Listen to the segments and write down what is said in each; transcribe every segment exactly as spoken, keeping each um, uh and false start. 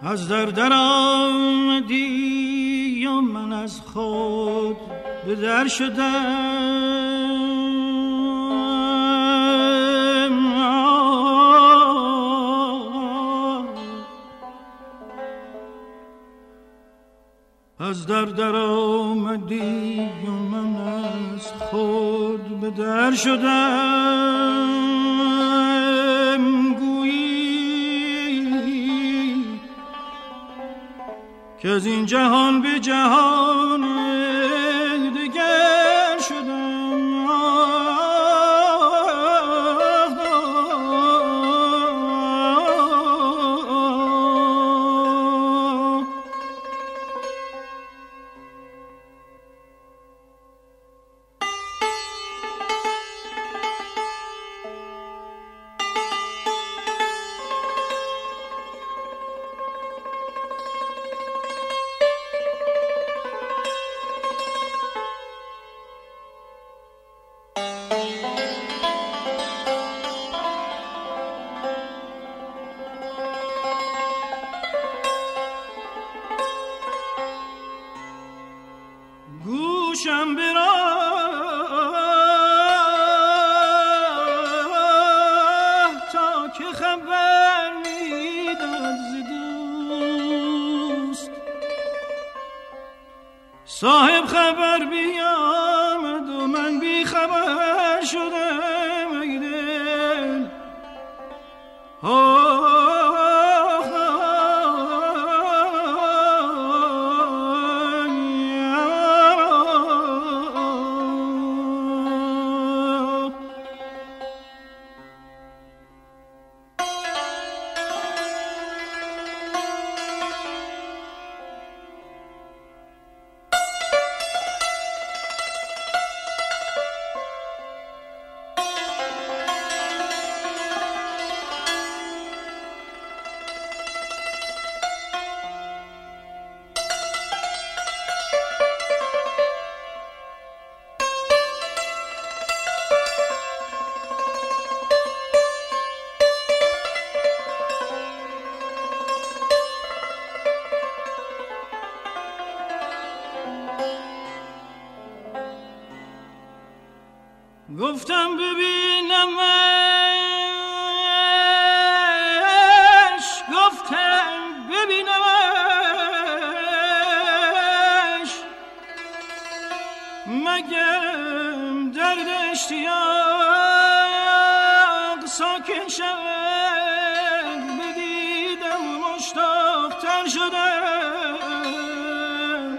از در در آمدی و من از خود به در شدم. از در در آمدی و من از خود به در شدم. گویی که از این جهان به جهان دگر شدم. گوشم براه تا که خبر میداد ز دوست. صاحب خبر بیامد و من بی خبر شدم. ای دل گفتم ببینمش، گفتم ببینمش، مگرم درد اشتیاق ساکن شد. بدیدم و مشتاق تر شدم.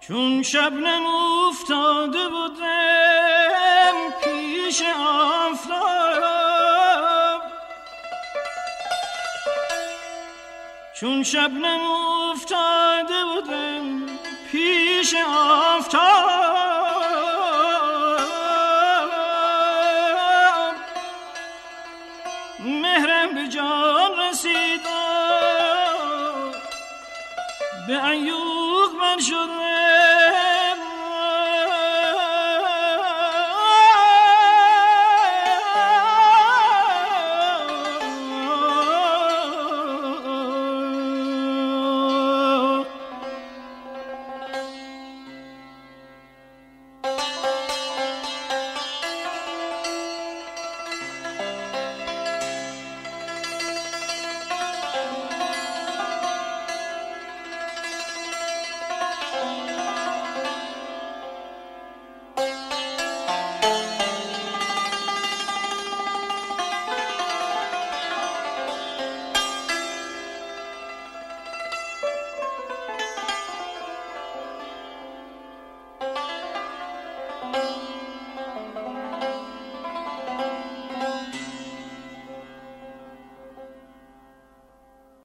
چون شبنم افتاده بودم پیش آفتاب، چون شبنم افتاده بودم پیش آفتاب، مهرم به جان رسید، به عیوق من شد